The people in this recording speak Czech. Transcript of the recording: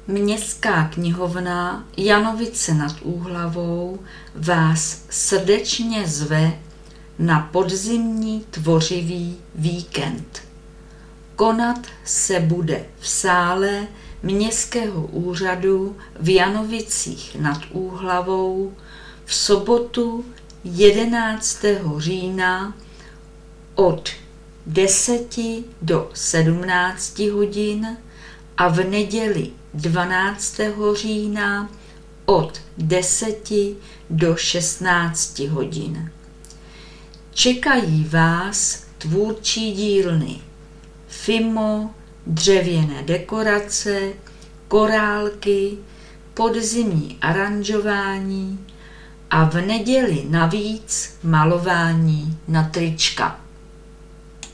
Městská knihovna Janovice nad Úhlavou vás srdečně zve na podzimní tvořivý víkend. Konat se bude v sále Městského úřadu v Janovicích nad Úhlavou v sobotu 11. října od 10 do 17 hodin a v neděli 12. října od 10 do 16 hodin. Čekají vás tvůrčí dílny Fimo, dřevěné dekorace, korálky, podzimní aranžování a v neděli navíc malování na trička.